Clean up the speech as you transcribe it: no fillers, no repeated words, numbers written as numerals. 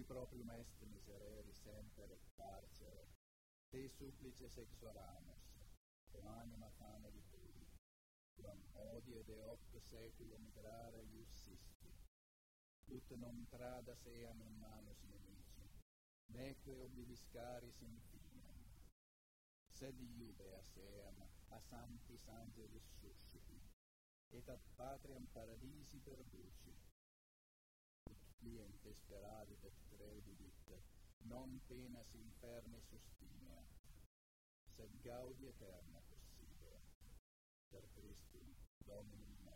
proprium est miserere semper et carcere, te supplices exoramus, o anima fameli tui, quam odie de 8 saeculum migrare iussisti, ut non tradas eam in manus nemici, neque obliviscaris in finem, sed iubeas eam a sanctis angelis suscipi, et ad patriam paradisi perduci, ut cliente speravit et credibit, non penas inferni sustinea, sed gaudi eterna possibere, per Christum Dominum